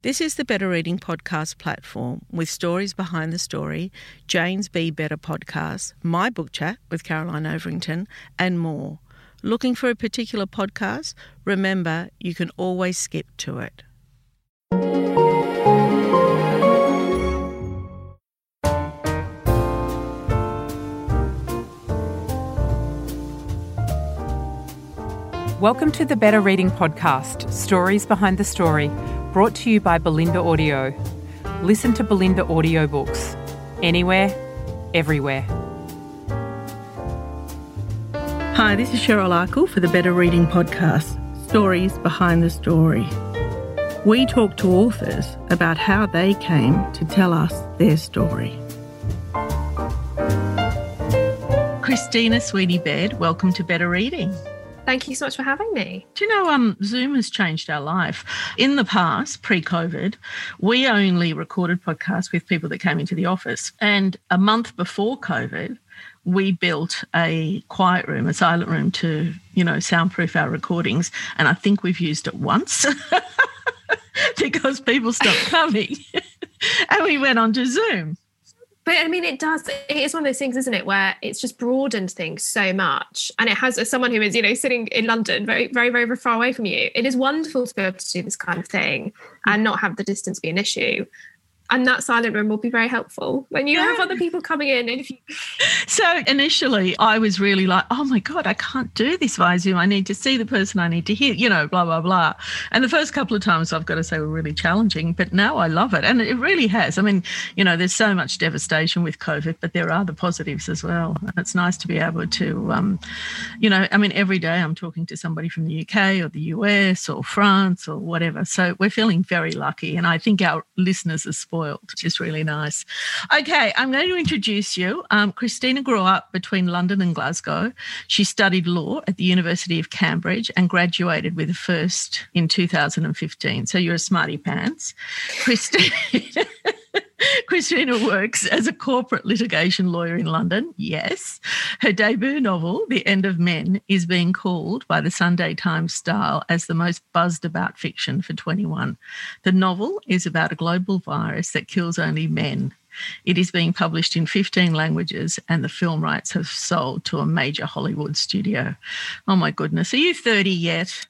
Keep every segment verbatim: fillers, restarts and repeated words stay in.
This is the Better Reading Podcast platform with stories behind the story, Jane's Be Better podcast, my book chat with Caroline Overington, and more. Looking for a particular podcast? Remember, you can always skip to it. Welcome to the Better Reading Podcast, Stories Behind the Story, brought to you by Belinda Audio. Listen to Belinda audiobooks anywhere, everywhere. Hi, this is Cheryl Arkle for the Better Reading Podcast, Stories Behind the Story. We talk to authors about how they came to tell us their story. Christina Sweeney Baird, welcome to Better Reading. Thank you so much for having me. Do you know, um, Zoom has changed our life. In the past, pre-COVID, we only recorded podcasts with people that came into the office. And a month before COVID, we built a quiet room, a silent room to, you know, soundproof our recordings. And I think we've used it once because people stopped coming. And we went on to Zoom. But I mean, it does, it is one of those things, isn't it, where it's just broadened things so much. And it has, as someone who is, you know, sitting in London, very, very, very far away from you, it is wonderful to be able to do this kind of thing and not have the distance be an issue. And that silent room will be very helpful when you yeah. have other people coming in. And if you... So initially I was really like, oh my God, I can't do this via Zoom. I need to see the person I need to hear, you know, blah, blah, blah. And the first couple of times I've got to say were really challenging, but now I love it. And it really has. I mean, you know, there's so much devastation with COVID, but there are the positives as well. And it's nice to be able to, um, you know, I mean, every day I'm talking to somebody from the U K or the U S or France or whatever. So we're feeling very lucky. And I think our listeners are spoiled, which is really nice. Okay, I'm going to introduce you. Um, Christina grew up between London and Glasgow. She studied law at the University of Cambridge and graduated with a first in two thousand fifteen. So you're a smarty pants. Christina... Christina works as a corporate litigation lawyer in London, yes. Her debut novel, The End of Men, is being called by the Sunday Times Style as the most buzzed about fiction for twenty-one. The novel is about a global virus that kills only men. It is being published in fifteen languages and the film rights have sold to a major Hollywood studio. Oh, my goodness. Are you thirty yet?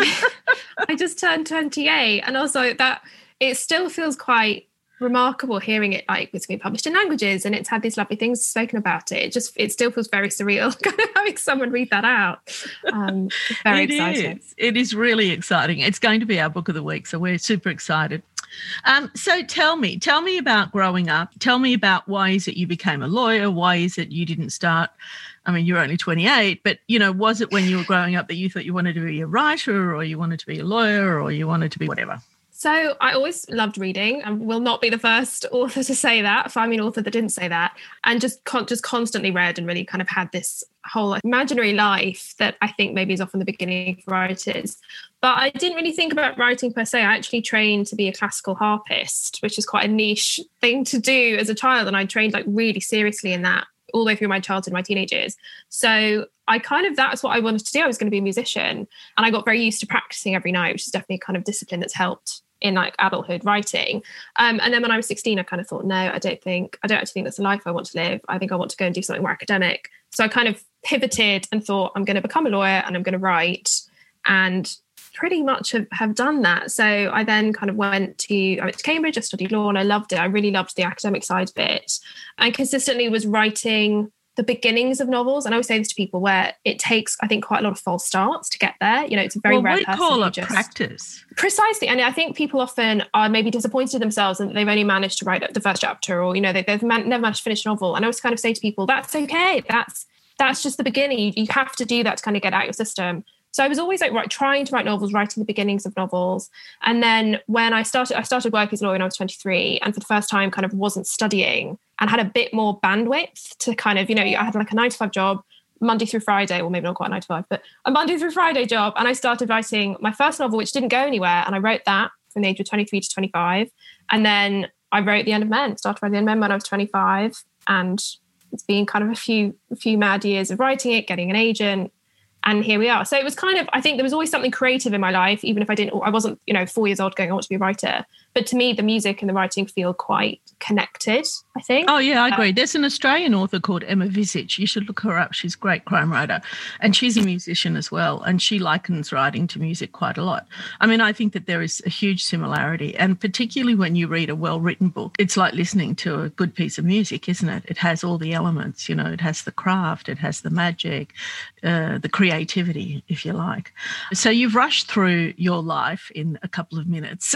I just turned twenty-eight, and also that it still feels quite remarkable hearing it, like it's been published in languages and it's had these lovely things spoken about it. It just, it still feels very surreal kind of having someone read that out. Um, very it exciting. Is. It is really exciting. It's going to be our book of the week, so we're super excited. Um, so tell me, tell me about growing up. Tell me about why is it you became a lawyer? Why is it you didn't start? I mean, you're only twenty-eight, but, you know, was it when you were growing up that you thought you wanted to be a writer or you wanted to be a lawyer or you wanted to be whatever? So I always loved reading and will not be the first author to say that. Find me an author that didn't say that. And just con- just constantly read and really kind of had this whole imaginary life that I think maybe is often the beginning for writers. But I didn't really think about writing per se. I actually trained to be a classical harpist, which is quite a niche thing to do as a child. And I trained like really seriously in that all the way through my childhood, my teenage years. So I kind of, that's what I wanted to do. I was going to be a musician. And I got very used to practicing every night, which is definitely a kind of discipline that's helped in like adulthood writing. Um, and then when I was sixteen, I kind of thought, no, I don't think, I don't actually think that's the life I want to live. I think I want to go and do something more academic. So I kind of pivoted and thought, I'm going to become a lawyer and I'm going to write. And pretty much have, have done that. So I then kind of went to, I went to Cambridge, I studied law and I loved it. I really loved the academic side of it and consistently was writing the beginnings of novels. And I always say this to people where it takes, I think, quite a lot of false starts to get there. You know, it's a very well, rare we person call who it just... practice. Precisely. And I think people often are maybe disappointed in themselves and they've only managed to write the first chapter or, you know, they, they've man- never managed to finish a novel. And I always kind of say to people, that's okay. That's that's just the beginning. You, you have to do that to kind of get out your system. So I was always like right, trying to write novels, writing the beginnings of novels. And then when I started, I started working as a lawyer when I was twenty-three and for the first time kind of wasn't studying and had a bit more bandwidth to kind of, you know, I had like a nine to five job, Monday through Friday, or maybe not quite nine to five, but a Monday through Friday job. And I started writing my first novel, which didn't go anywhere. And I wrote that from the age of twenty-three to twenty-five. And then I wrote The End of Men, started writing The End of Men when I was twenty-five. And it's been kind of a few, a few mad years of writing it, getting an agent. And here we are. So it was kind of, I think there was always something creative in my life, even if I didn't, I wasn't, you know, four years old going, I want to be a writer. But to me, the music and the writing feel quite connected, I think. Oh, yeah, I agree. Uh, There's an Australian author called Emma Visage. You should look her up. She's a great crime writer. And she's a musician as well. And she likens writing to music quite a lot. I mean, I think that there is a huge similarity. And particularly when you read a well-written book, it's like listening to a good piece of music, isn't it? It has all the elements, you know, it has the craft, it has the magic, uh, the creativity, if you like. So you've rushed through your life in a couple of minutes.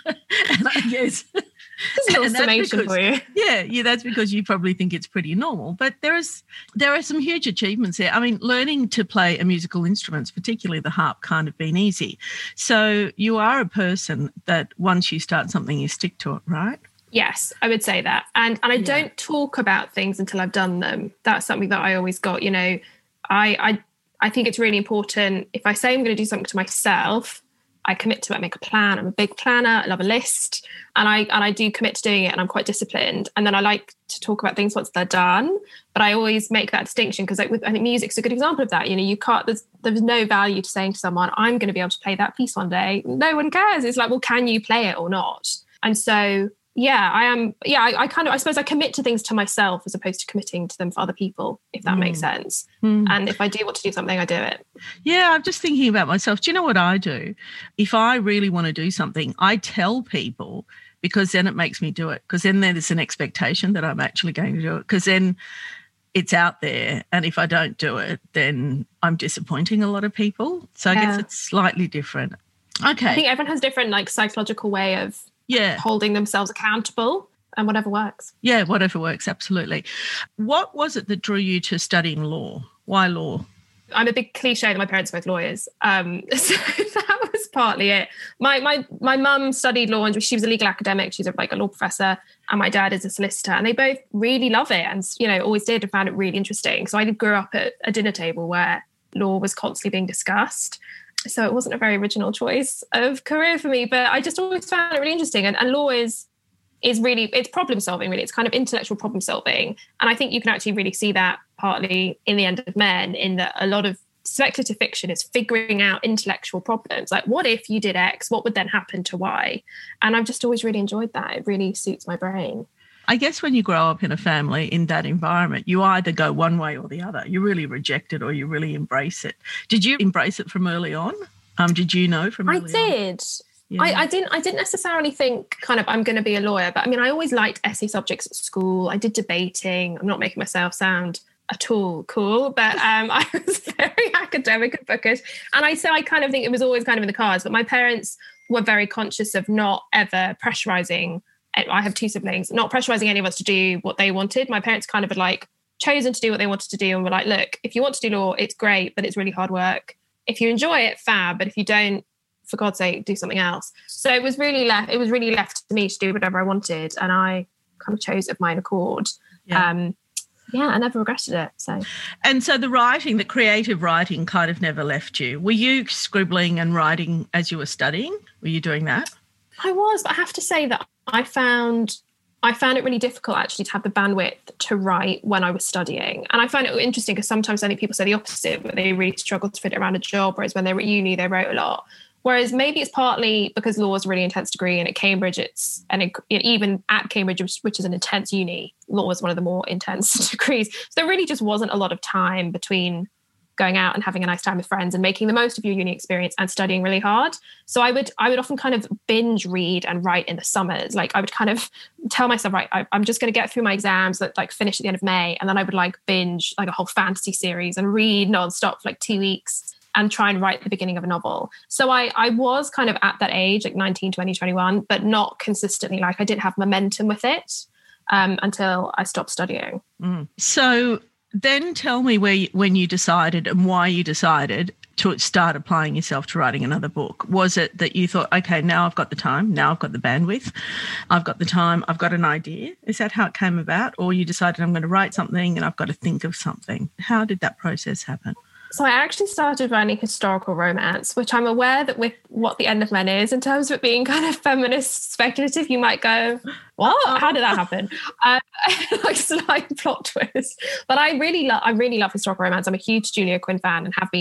And I guess This is a little summation because, for you. Yeah, yeah, that's because you probably think it's pretty normal. But there is there are some huge achievements there. I mean, learning to play a musical instrument, particularly the harp, can't have been easy. So you are a person that once you start something, you stick to it, right? Yes, I would say that. And and I Yeah. don't talk about things until I've done them. That's something that I always got, you know, I I I think it's really important. If I say I'm going to do something to myself, I commit to it, I make a plan. I'm a big planner, I love a list, and I and I do commit to doing it, and I'm quite disciplined. And then I like to talk about things once they're done, but I always make that distinction because like with, I think music's a good example of that. You know, you can't, there's there's no value to saying to someone, I'm going to be able to play that piece one day. No one cares. It's like, well, can you play it or not? And so, yeah, I am, yeah, I, I kind of, I suppose I commit to things to myself as opposed to committing to them for other people, if that Mm. makes sense. Mm. And if I do want to do something, I do it. Yeah, I'm just thinking about myself. Do you know what I do? If I really want to do something, I tell people because then it makes me do it. Because then there's an expectation that I'm actually going to do it. Because then it's out there. And if I don't do it, then I'm disappointing a lot of people. So I Yeah. guess it's slightly different. I Okay. think everyone has different like psychological way of Yeah. holding themselves accountable, and whatever works. Yeah, whatever works. Absolutely. What was it that drew you to studying law? Why law? I'm a big cliche that my parents are both lawyers. Um, so that was partly it. My my my mum studied law and she was a legal academic. She's a, like a law professor, and my dad is a solicitor. And they both really love it, and you know always did and found it really interesting. So I grew up at a dinner table where law was constantly being discussed. So it wasn't a very original choice of career for me, but I just always found it really interesting. And, and law is is really, it's problem solving, really. It's kind of intellectual problem solving. And I think you can actually really see that partly in The End of Men, in that a lot of speculative fiction is figuring out intellectual problems. Like, what if you did X? What would then happen to Y? And I've just always really enjoyed that. It really suits my brain. I guess when you grow up in a family in that environment, you either go one way or the other. You really reject it or you really embrace it. Did you embrace it from early on? Um, did you know from I early on? did. Yeah. I, I didn't I didn't necessarily think kind of I'm going to be a lawyer, but I mean, I always liked essay subjects at school. I did debating. I'm not making myself sound at all cool, but um, I was very academic and bookish. And I so I kind of think it was always kind of in the cards, but my parents were very conscious of not ever pressurizing. I have two siblings, not pressurizing any of us to do what they wanted. My parents kind of had like chosen to do what they wanted to do and were like, look, if you want to do law, it's great, but it's really hard work. If you enjoy it, fab. But if you don't, for God's sake, do something else. So it was really left, it was really left to me to do whatever I wanted. And I kind of chose of my own accord. Yeah. Um, yeah, I never regretted it. So, And so the writing, the creative writing kind of never left you. Were you scribbling and writing as you were studying? Were you doing that? I was, but I have to say that I found I found it really difficult actually to have the bandwidth to write when I was studying. And I find it interesting because sometimes I think people say the opposite, but they really struggle to fit it around a job, whereas when they were at uni, they wrote a lot. Whereas maybe it's partly because law is a really intense degree, and at Cambridge, it's, and it, even at Cambridge, which, which is an intense uni, law is one of the more intense degrees. So there really just wasn't a lot of time between going out and having a nice time with friends and making the most of your uni experience and studying really hard. So I would I would often kind of binge read and write in the summers. Like I would kind of tell myself, right, I, I'm just going to get through my exams that like finish at the end of May. And then I would like binge like a whole fantasy series and read nonstop for like two weeks and try and write the beginning of a novel. So I, I was kind of at that age, like nineteen, twenty, twenty-one, but not consistently. Like I didn't have momentum with it um, until I stopped studying. Mm. So then tell me where you, when you decided and why you decided to start applying yourself to writing another book. Was it that you thought, okay, now I've got the time, now I've got the bandwidth, I've got the time, I've got an idea? Is that how it came about? Or you decided I'm going to write something and I've got to think of something? How did that process happen? So I actually started writing historical romance, which I'm aware that with what The End of Men is, in terms of it being kind of feminist speculative, you might go, what? How did that happen? Uh, like slight plot twist. But I really love, I really love historical romance. I'm a huge Julia Quinn fan and have been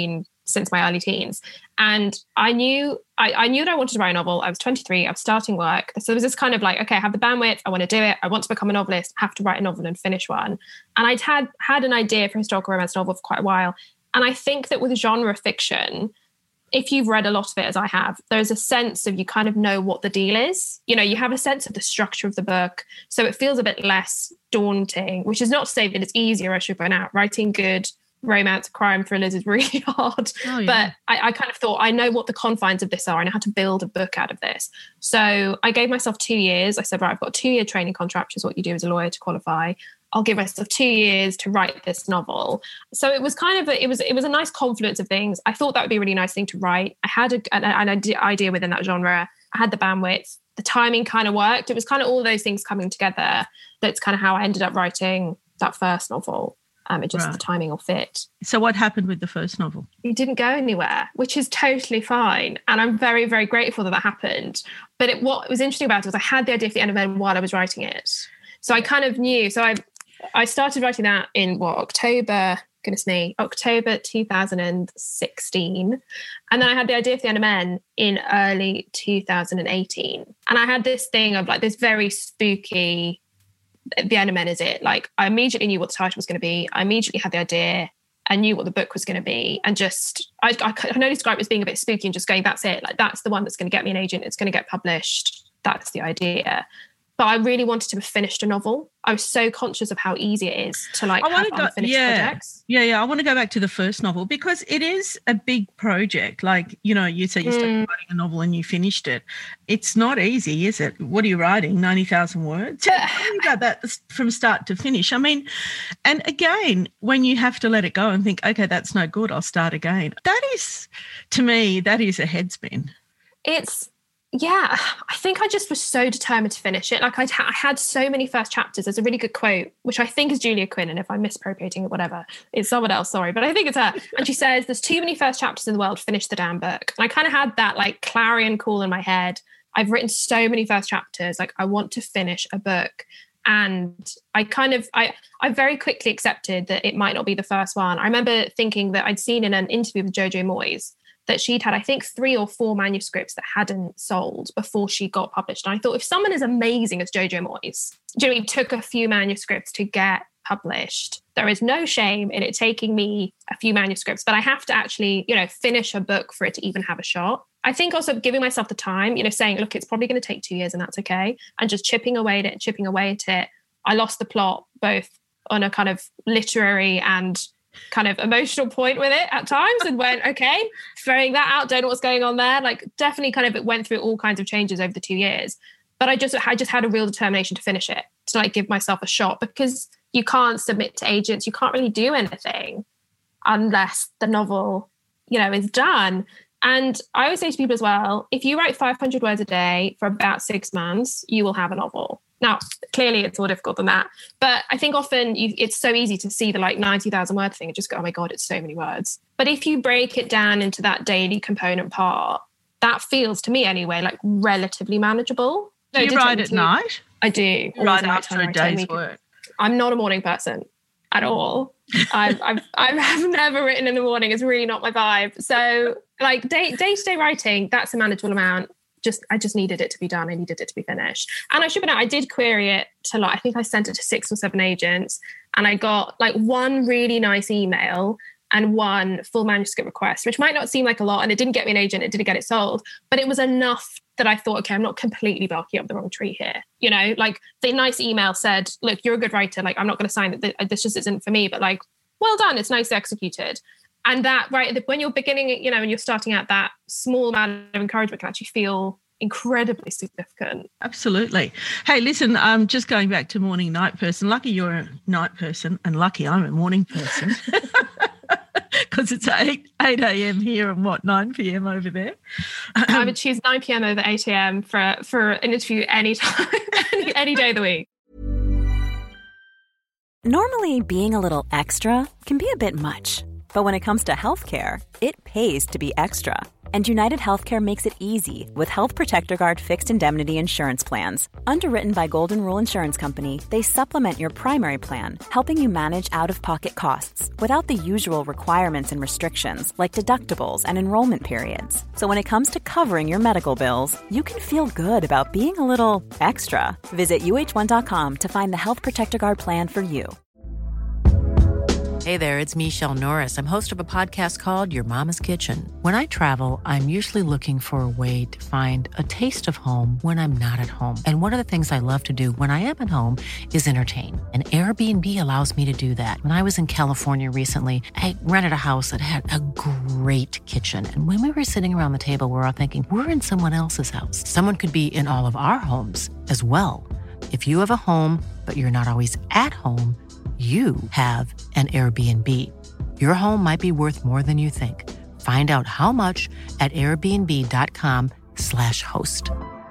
since my early teens. And I knew I, I knew that I wanted to write a novel. I was twenty-three, I was starting work. So there was this kind of like, okay, I have the bandwidth, I want to do it. I want to become a novelist, I have to write a novel and finish one. And I'd had had an idea for a historical romance novel for quite a while. And I think that with genre fiction, if you've read a lot of it as I have, there's a sense of you kind of know what the deal is. You know, you have a sense of the structure of the book. So it feels a bit less daunting, which is not to say that it's easier, I should point out. Writing good romance crime thrillers is really hard. Oh, yeah. But I, I kind of thought, I know what the confines of this are. I know how to build a book out of this. So I gave myself two years. I said, right, I've got a two-year training contract, which is what you do as a lawyer to qualify. I'll give myself two years to write this novel. So it was kind of, a, it was it was a nice confluence of things. I thought that would be a really nice thing to write. I had a, an, an idea within that genre. I had the bandwidth. The timing kind of worked. It was kind of all those things coming together. That's kind of how I ended up writing that first novel. Um, it just right. the timing will fit. So what happened with the first novel? It didn't go anywhere, which is totally fine. And I'm very, very grateful that that happened. But it, what was interesting about it was I had the idea for the end of it while I was writing it. So I kind of knew. So I I started writing that in what, October, goodness me, October two thousand sixteen. And then I had the idea for the End of Men in early two thousand eighteen. And I had this thing of like this very spooky, the End of Men is it. Like I immediately knew what the title was going to be. I immediately had the idea. I knew what the book was going to be. And just, I, I can only describe it as being a bit spooky and just going, that's it. Like that's the one that's going to get me an agent. It's going to get published. That's the idea. But I really wanted to have finished a novel. I was so conscious of how easy it is to like have go, unfinished yeah, projects. Yeah, yeah. I want to go back to the first novel because it is a big project. Like, you know, you say you started mm. writing a novel and you finished it. It's not easy, is it? What are you writing? ninety thousand words? Tell me about that from start to finish. I mean, and again, when you have to let it go and think, okay, that's no good, I'll start again. That is, to me, that is a headspin. It's, Yeah, I think I just was so determined to finish it. Like I, I had so many first chapters. There's a really good quote, which I think is Julia Quinn, and if I'm misappropriating it, whatever, it's someone else, sorry, but I think it's her. And she says, there's too many first chapters in the world, finish the damn book. And I kind of had that like clarion call in my head. I've written so many first chapters, like I want to finish a book. And I kind of, I, I very quickly accepted that it might not be the first one. I remember thinking that I'd seen in an interview with Jojo Moyes that she'd had, I think, three or four manuscripts that hadn't sold before she got published. And I thought, if someone as amazing as Jojo Moyes, Joey took a few manuscripts to get published, there is no shame in it taking me a few manuscripts, but I have to actually, you know, finish a book for it to even have a shot. I think also giving myself the time, you know, saying, look, it's probably going to take two years and that's okay. And just chipping away at it, chipping away at it. I lost the plot, both on a kind of literary and kind of emotional point with it at times, and went, okay, throwing that out, don't know what's going on there. Like definitely kind of it went through all kinds of changes over the two years. But I just I just had a real determination to finish it, to like give myself a shot, because you can't submit to agents, you can't really do anything unless the novel, you know, is done. And I always say to people as well, if you write five hundred words a day for about six months, you will have a novel. Now, clearly it's more difficult than that. But I think often you, it's so easy to see the like ninety thousand word thing and just go, oh my God, it's so many words. But if you break it down into that daily component part, that feels to me anyway, like relatively manageable. Do no, you write at night? I do. You write after a day's work? I'm not a morning person at all. I've, I've, I've never written in the morning. It's really not my vibe. So like day, day-to-day writing, that's a manageable amount. Just I just needed it to be done. I needed it to be finished. And I should be out, I did query it to like, I think I sent it to six or seven agents, and I got like one really nice email and one full manuscript request, which might not seem like a lot, and it didn't get me an agent, it didn't get it sold, but it was enough that I thought, okay, I'm not completely barking up the wrong tree here. You know, like the nice email said, look, you're a good writer. Like, I'm not going to sign it. This just isn't for me, but like, well done. It's nicely executed. And that, right, when you're beginning, you know, and you're starting out, that small amount of encouragement can actually feel incredibly significant. Absolutely. Hey, listen, I'm just going back to morning, night person. Lucky you're a night person, and lucky I'm a morning person. Because it's eight a.m. here and what, nine p.m. over there. I would choose nine p.m. over eight a.m. for, for an interview any time, any, any day of the week. Normally, being a little extra can be a bit much. But when it comes to healthcare, it pays to be extra. And United Healthcare makes it easy with Health Protector Guard fixed indemnity insurance plans. Underwritten by Golden Rule Insurance Company, they supplement your primary plan, helping you manage out-of-pocket costs without the usual requirements and restrictions like deductibles and enrollment periods. So when it comes to covering your medical bills, you can feel good about being a little extra. Visit U H one dot com to find the Health Protector Guard plan for you. Hey there, it's Michelle Norris. I'm host of a podcast called Your Mama's Kitchen. When I travel, I'm usually looking for a way to find a taste of home when I'm not at home. And one of the things I love to do when I am at home is entertain. And Airbnb allows me to do that. When I was in California recently, I rented a house that had a great kitchen. And when we were sitting around the table, we were all thinking, we're in someone else's house. Someone could be in all of our homes as well. If you have a home, but you're not always at home, you have an Airbnb. Your home might be worth more than you think. Find out how much at airbnb.com slash host.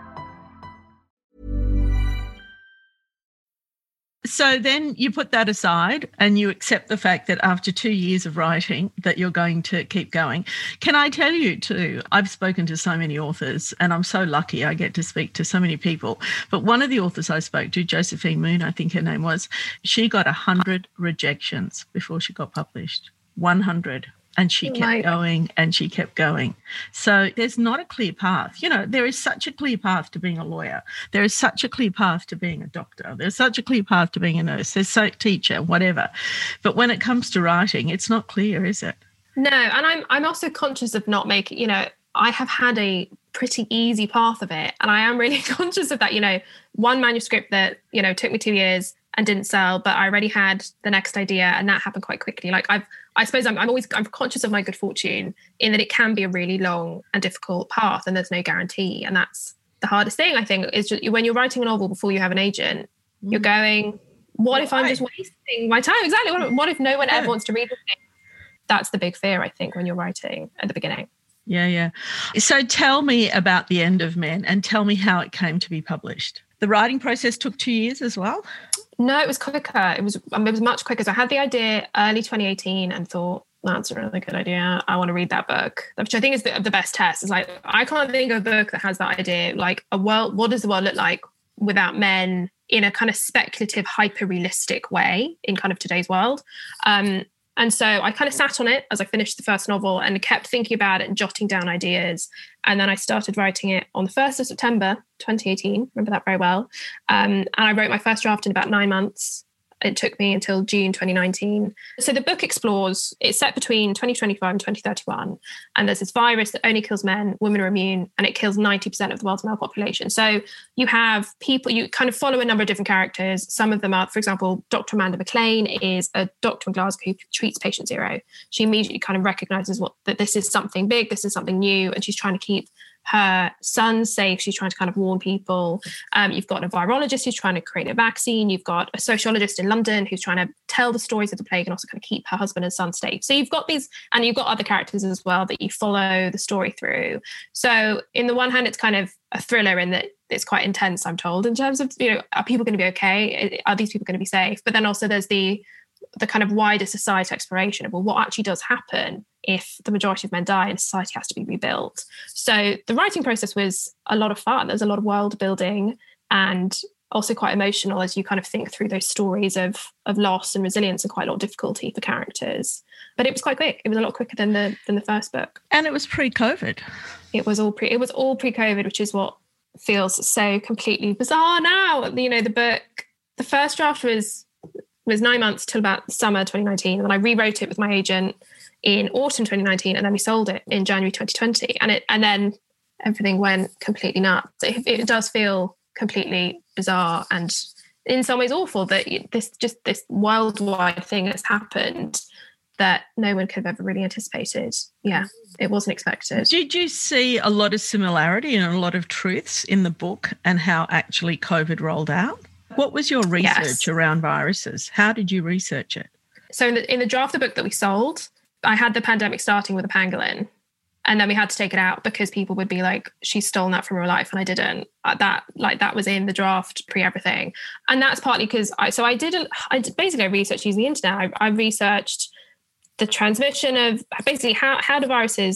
So then you put that aside and you accept the fact that after two years of writing that you're going to keep going. Can I tell you too, I've spoken to so many authors and I'm so lucky I get to speak to so many people. But one of the authors I spoke to, Josephine Moon, I think her name was, she got one hundred rejections before she got published. one hundred. And she kept right. going and she kept going. So there's not a clear path. You know, there is such a clear path to being a lawyer. There is such a clear path to being a doctor. There's such a clear path to being a nurse. There's a teacher, whatever. But when it comes to writing, it's not clear, is it? No, and I'm I'm also conscious of not making, you know, I have had a pretty easy path of it. And I am really conscious of that, you know, one manuscript that, you know, took me two years and didn't sell, but I already had the next idea and that happened quite quickly. Like I've, I suppose I'm, I'm always, I'm conscious of my good fortune in that it can be a really long and difficult path and there's no guarantee. And that's the hardest thing, I think, is just when you're writing a novel before you have an agent, you're going, what if I'm just wasting my time? Exactly. What, what if no one ever wants to read the thing? That's the big fear, I think, when you're writing at the beginning. Yeah, yeah. So tell me about The End of Men and tell me how it came to be published. The writing process took two years as well? No, it was quicker. It was it was much quicker. So I had the idea early twenty eighteen and thought, that's a really good idea. I want to read that book, which I think is the, the best test. It's like, I can't think of a book that has that idea. Like a world, what does the world look like without men in a kind of speculative, hyper-realistic way in kind of today's world? Um, And so I kind of sat on it as I finished the first novel and kept thinking about it and jotting down ideas. And then I started writing it on the first of September, twenty eighteen. Remember that very well. Um, and I wrote my first draft in about nine months. It took me until June twenty nineteen. So the book explores, it's set between twenty twenty-five and twenty thirty-one. And there's this virus that only kills men, women are immune, and it kills ninety percent of the world's male population. So you have people, you kind of follow a number of different characters. Some of them are, for example, Doctor Amanda McLean is a doctor in Glasgow who treats patient zero. She immediately kind of recognizes what that this is something big, this is something new, and she's trying to keep her son safe. She's trying to kind of warn people. Um, you've got a virologist who's trying to create a vaccine. You've got a sociologist in London who's trying to tell the stories of the plague and also kind of keep her husband and son safe. So you've got these, and you've got other characters as well that you follow the story through. So in the one hand, it's kind of a thriller in that it's quite intense, I'm told, in terms of, you know, are people going to be okay? Are these people going to be safe? But then also there's the the kind of wider society exploration of, well, what actually does happen if the majority of men die and society has to be rebuilt? So the writing process was a lot of fun. There's a lot of world building and also quite emotional as you kind of think through those stories of, of loss and resilience and quite a lot of difficulty for characters. But it was quite quick. It was a lot quicker than the than the first book. And it was pre-COVID. It was all pre it was all pre-COVID, which is what feels so completely bizarre now. You know, the book, the first draft was was nine months till about summer twenty nineteen. And then I rewrote it with my agent in autumn twenty nineteen. And then we sold it in January twenty twenty. And it and then everything went completely nuts. It, it does feel completely bizarre and in some ways awful that this just this worldwide thing has happened that no one could have ever really anticipated. Yeah, it wasn't expected. Did you see a lot of similarity and a lot of truths in the book and how actually COVID rolled out? What was your research yes. around viruses? How did you research it? So in the, in the draft of the book that we sold, I had the pandemic starting with a pangolin. And then we had to take it out because people would be like, she's stolen that from her life. And I didn't. That like that was in the draft pre everything. And that's partly because I, so I didn't, I did, basically I researched using the internet. I, I researched the transmission of basically how, how do viruses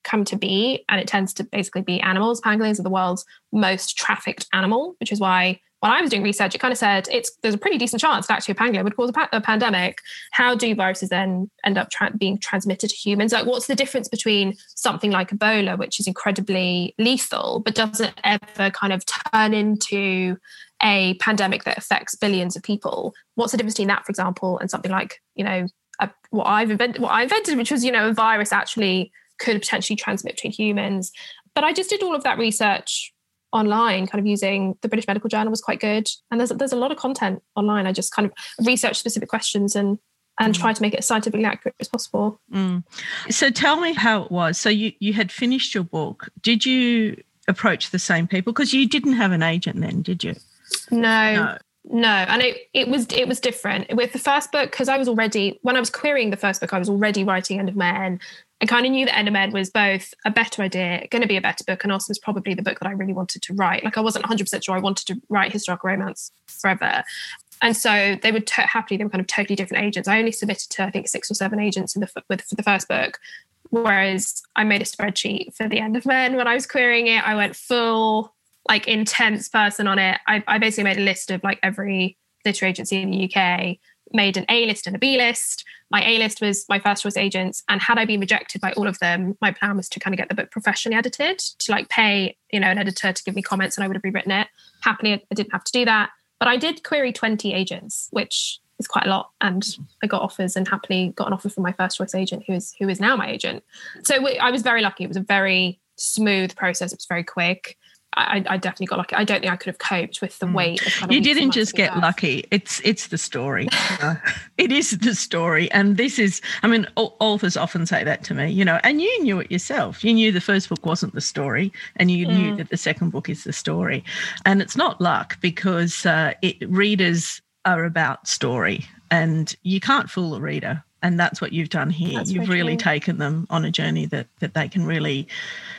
come to be, and it tends to basically be animals. Pangolins are the world's most trafficked animal, which is why when I was doing research, it kind of said it's there's a pretty decent chance that actually a pangolin would cause a, pa- a pandemic. How do viruses then end up tra- being transmitted to humans? Like, what's the difference between something like Ebola, which is incredibly lethal, but doesn't ever kind of turn into a pandemic that affects billions of people? What's the difference between that, for example, and something like, you know, a, what I've invented, what I invented, which was, you know, a virus actually could potentially transmit between humans. But I just did all of that research online, kind of using the British Medical Journal was quite good. And there's there's a lot of content online. I just kind of research specific questions and and mm. try to make it as scientifically accurate as possible. Mm. So tell me how it was. So you, you had finished your book. Did you approach the same people? Because you didn't have an agent then, did you? No. No. No, and it, it was it was different with the first book, because I was already, when I was querying the first book, I was already writing End of Men. I kind of knew that End of Men was both a better idea, going to be a better book, and also was probably the book that I really wanted to write. Like, I wasn't one hundred percent sure I wanted to write historical romance forever. And so they would t- happily, they were kind of totally different agents. I only submitted to, I think, six or seven agents in the with for the first book, whereas I made a spreadsheet for the End of Men when I was querying it. I went full, like, intense person on it. I, I basically made a list of like every literary agency in the U K, made an A list and a B list. My A list was my first choice agents. And had I been rejected by all of them, my plan was to kind of get the book professionally edited, to like pay, you know, an editor to give me comments and I would have rewritten it. Happily, I didn't have to do that. But I did query twenty agents, which is quite a lot. And I got offers and happily got an offer from my first choice agent, who is, who is now my agent. So we, I was very lucky. It was a very smooth process. It was very quick. I, I definitely got lucky. I don't think I could have coped with the weight of kind of you didn't just get stuff. Lucky. It's it's the story. You know? It is the story. And this is, I mean, authors often say that to me, you know, and you knew it yourself. You knew the first book wasn't the story, and you mm. knew that the second book is the story. And it's not luck, because uh, it, readers are about story, and you can't fool a reader. And that's what you've done here. That's You've really true. taken them on a journey that that they can really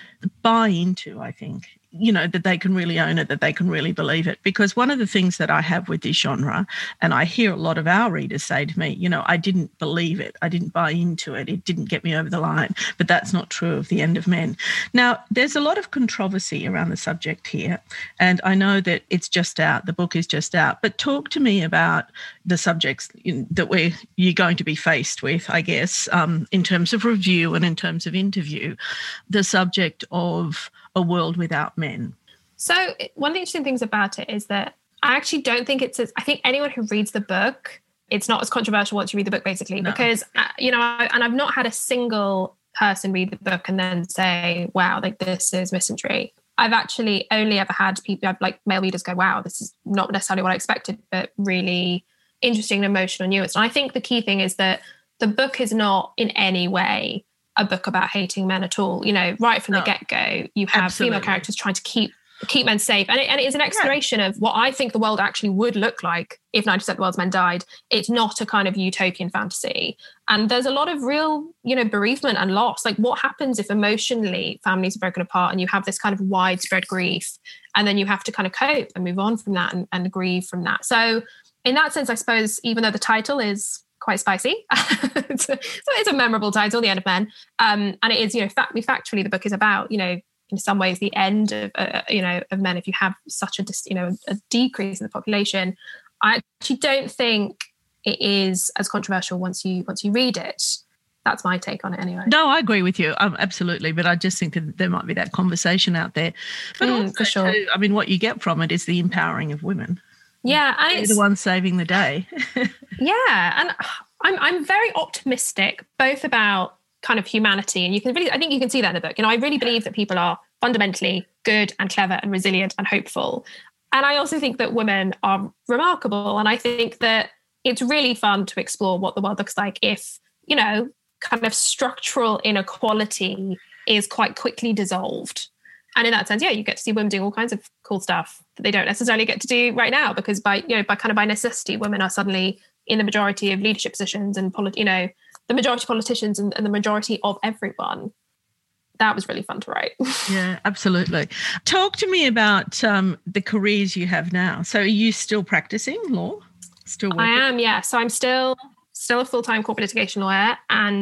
buy into, I think. You know, that they can really own it, that they can really believe it. Because one of the things that I have with this genre, and I hear a lot of our readers say to me, you know, I didn't believe it, I didn't buy into it, it didn't get me over the line. But that's not true of The End of Men. Now, there's a lot of controversy around the subject here, and I know that it's just out, the book is just out. But talk to me about the subjects in, that we're you're going to be faced with, I guess, um, in terms of review and in terms of interview, the subject of a world without men. So one of the interesting things about it is that I actually don't think it's as, I think anyone who reads the book, it's not as controversial once you read the book, basically, no. because, uh, you know, I, and I've not had a single person read the book and then say, wow, like this is misandry. I've actually only ever had people, I've like male readers go, wow, this is not necessarily what I expected, but really interesting and emotional nuance. And I think the key thing is that the book is not in any way a book about hating men at all. You know, right from no. the get-go, you have Absolutely. female characters trying to keep keep men safe. And it, and it is an exploration yeah. of what I think the world actually would look like if ninety percent of the world's men died. It's not a kind of utopian fantasy. And there's a lot of real, you know, bereavement and loss. Like, what happens if emotionally families are broken apart and you have this kind of widespread grief, and then you have to kind of cope and move on from that and, and grieve from that. So in that sense, I suppose, even though the title is quite spicy, it's, a, it's a memorable title, The End of Men. Um, and it is, you know, fact, factually, the book is about, you know, in some ways the end of, uh, you know, of men. If you have such a, you know, a decrease in the population, I actually don't think it is as controversial once you once you read it. That's my take on it anyway. No, I agree with you. Um, absolutely. But I just think that there might be that conversation out there. But mm, also, for sure. too, I mean, what you get from it is the empowering of women. Yeah, and They're it's the ones saving the day. yeah, and I'm I'm very optimistic both about kind of humanity, and you can really, I think you can see that in the book. You know, I really believe that people are fundamentally good and clever and resilient and hopeful, and I also think that women are remarkable. And I think that it's really fun to explore what the world looks like if, you know, kind of structural inequality is quite quickly dissolved. And in that sense, yeah, you get to see women doing all kinds of cool stuff that they don't necessarily get to do right now, because by, you know, by kind of by necessity, women are suddenly in the majority of leadership positions and, polit- you know, the majority of politicians and, and the majority of everyone. That was really fun to write. Yeah, absolutely. Talk to me about um, the careers you have now. So are you still practicing law? Still working? I am, yeah. So I'm still still a full-time corporate litigation lawyer, and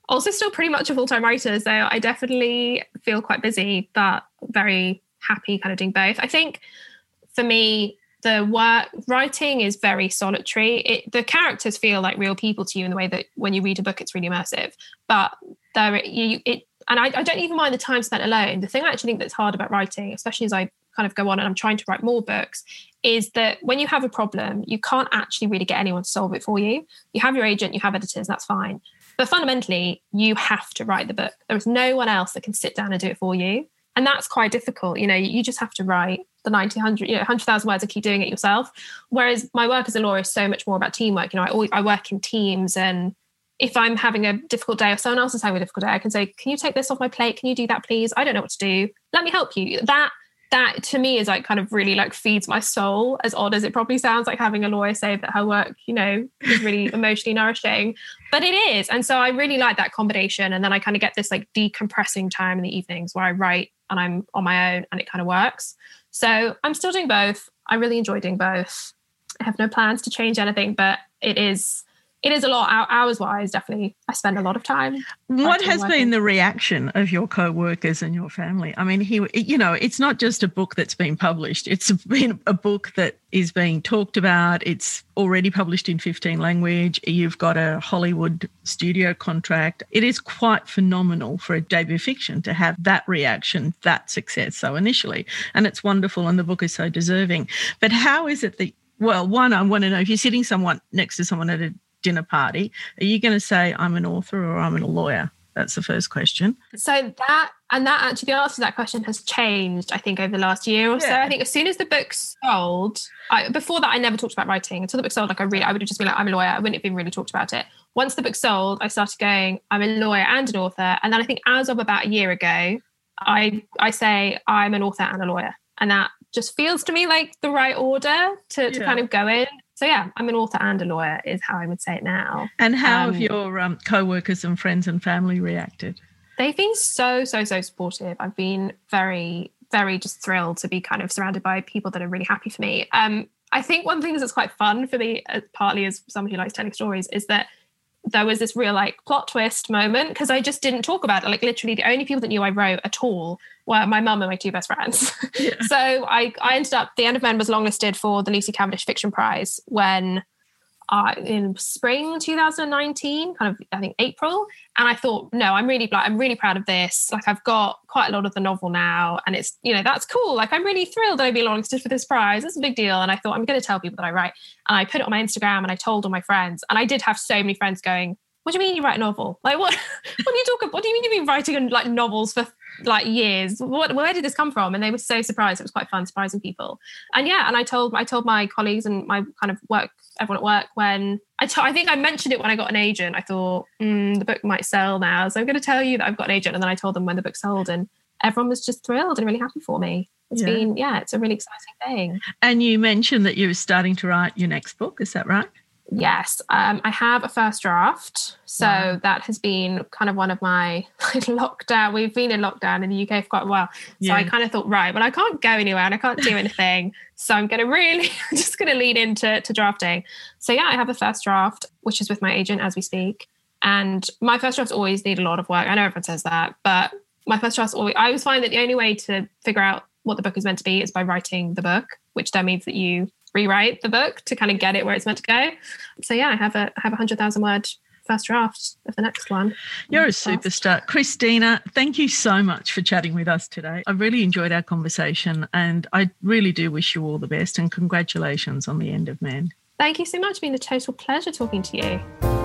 Also still pretty much a full-time writer. So I definitely feel quite busy, but very happy kind of doing both. I think for me, the work writing is very solitary. It, the characters feel like real people to you in the way that when you read a book, it's really immersive. But there, you, it, and I, I don't even mind the time spent alone. The thing I actually think that's hard about writing, especially as I kind of go on and I'm trying to write more books, is that when you have a problem, you can't actually really get anyone to solve it for you. You have your agent, you have editors, that's fine. But fundamentally, you have to write the book. There is no one else that can sit down and do it for you. And that's quite difficult. You know, you just have to write the ninety, one hundred, you know, one hundred thousand words and keep doing it yourself. Whereas my work as a lawyer is so much more about teamwork. You know, I, always, I work in teams, and if I'm having a difficult day or someone else is having a difficult day, I can say, can you take this off my plate? Can you do that, please? I don't know what to do. Let me help you. That, that to me is like kind of really like feeds my soul, as odd as it probably sounds, like having a lawyer say that her work, you know, is really emotionally nourishing, but it is. And so I really like that combination. And then I kind of get this like decompressing time in the evenings where I write and I'm on my own and it kind of works. So I'm still doing both. I really enjoy doing both. I have no plans to change anything, but it is it is a lot. Hours wise, definitely. I spend a lot of time. What has been the reaction of your co-workers and your family? I mean, he, you know, it's not just a book that's been published. It's been a book that is being talked about. It's already published in fifteen language. You've got a Hollywood studio contract. It is quite phenomenal for a debut fiction to have that reaction, that success so initially. And it's wonderful, and the book is so deserving. But how is it that, well, one, I want to know, if you're sitting someone next to someone at a dinner party, are you going to say I'm an author or I'm a lawyer? That's the first question. So that, and that actually, the answer to that question has changed, I think, over the last year or yeah. so. I think as soon as the book sold, I, before that, I never talked about writing. Until the book sold, like I really, I would have just been like, I'm a lawyer. I wouldn't have even really talked about it. Once the book sold, I started going, I'm a lawyer and an author. And then I think as of about a year ago, I I say I'm an author and a lawyer. And that just feels to me like the right order to, to yeah. kind of go in. So yeah, I'm an author and a lawyer is how I would say it now. And how um, have your um, co-workers and friends and family reacted? They've been so, so, so supportive. I've been very, very just thrilled to be kind of surrounded by people that are really happy for me. Um, I think one thing that's quite fun for me, uh, partly as someone who likes telling stories, is that there was this real like plot twist moment because I just didn't talk about it. Like literally the only people that knew I wrote at all were my mum and my two best friends. Yeah. So I, I ended up, The End of Men was longlisted for the Lucy Cavendish Fiction Prize when uh, in spring two thousand nineteen, kind of, I think April. And I thought, no, I'm really like, I'm really proud of this. Like I've got quite a lot of the novel now and it's, you know, that's cool. Like I'm really thrilled that I've been longlisted for this prize. It's a big deal. And I thought I'm going to tell people that I write. And I put it on my Instagram and I told all my friends. And I did have so many friends going, what do you mean you write a novel? Like what, what do you talk about? What do you mean you've been writing like novels for like years? What, where did this come from? And they were so surprised. It was quite fun surprising people. And yeah, and I told I told my colleagues and my kind of work, everyone at work when I, t- I think I mentioned it when I got an agent. I thought mm, the book might sell now. So I'm going to tell you that I've got an agent. And then I told them when the book sold and everyone was just thrilled and really happy for me. It's yeah. been, yeah, it's a really exciting thing. And you mentioned that you were starting to write your next book. Is that right? Yes, um, I have a first draft. So wow. that has been kind of one of my lockdown. We've been in lockdown in the U K for quite a while. So yeah. I kind of thought, right, well, I can't go anywhere and I can't do anything. So I'm going to really, I'm just going to lean into to drafting. So yeah, I have a first draft, which is with my agent as we speak. And my first drafts always need a lot of work. I know everyone says that, but my first drafts always, I always find that the only way to figure out what the book is meant to be is by writing the book, which then means that you rewrite the book to kind of get it where it's meant to go. So yeah, I have a I have a hundred thousand word first draft of the next one. You're a superstar. Christina, thank you so much for chatting with us today. I really enjoyed our conversation and I really do wish you all the best and congratulations on The End of Men. Thank you so much. It's been a total pleasure talking to you.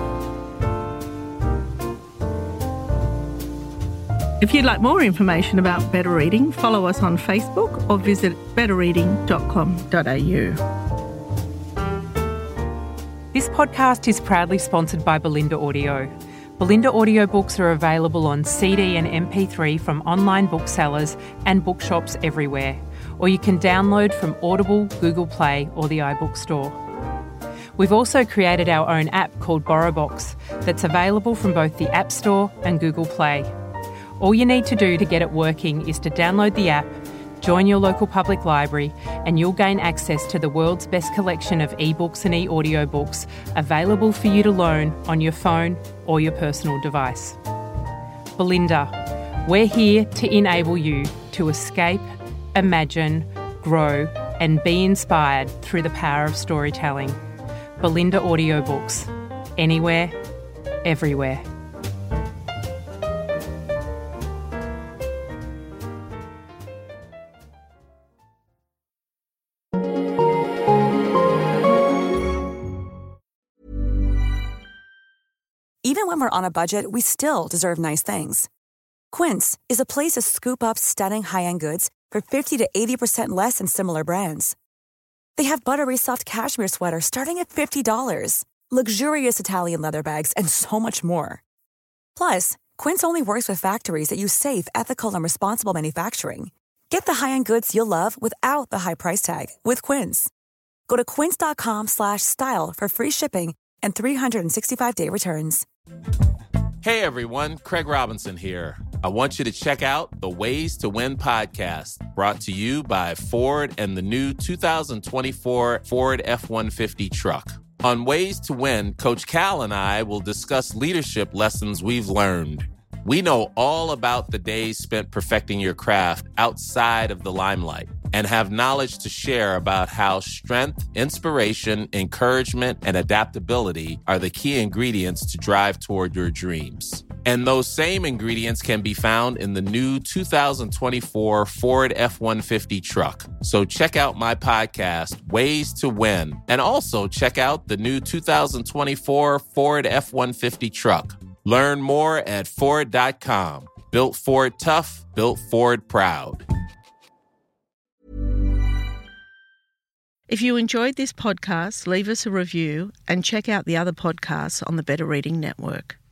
If you'd like more information about Better Reading, follow us on Facebook or visit better reading dot com dot a u. This podcast is proudly sponsored by Belinda Audio. Belinda audiobooks are available on C D and M P three from online booksellers and bookshops everywhere, or you can download from Audible, Google Play or the iBook Store. We've also created our own app called BorrowBox that's available from both the App Store and Google Play. All you need to do to get it working is to download the app, join your local public library, and you'll gain access to the world's best collection of ebooks and e-audiobooks available for you to loan on your phone or your personal device. Belinda. We're here to enable you to escape, imagine, grow, and be inspired through the power of storytelling. Belinda Audiobooks. Anywhere, everywhere. Even when we're on a budget, we still deserve nice things. Quince is a place to scoop up stunning high-end goods for fifty to eighty percent less than similar brands. They have buttery soft cashmere sweaters starting at fifty dollars, luxurious Italian leather bags, and so much more. Plus, Quince only works with factories that use safe, ethical, and responsible manufacturing. Get the high-end goods you'll love without the high price tag with Quince. Go to quince.com slash style for free shipping and three sixty-five day returns. Hey everyone, Craig Robinson here. I want you to check out the Ways to Win podcast, brought to you by Ford and the new two thousand twenty-four Ford F one fifty truck. On Ways to Win, Coach Cal and I will discuss leadership lessons we've learned. We know all about the days spent perfecting your craft outside of the limelight and have knowledge to share about how strength, inspiration, encouragement, and adaptability are the key ingredients to drive toward your dreams. And those same ingredients can be found in the new two thousand twenty-four Ford F one fifty truck. So check out my podcast, Ways to Win, and also check out the new two thousand twenty-four Ford F one fifty truck. Learn more at Ford dot com. Built Ford tough, built Ford proud. If you enjoyed this podcast, leave us a review and check out the other podcasts on the Better Reading Network.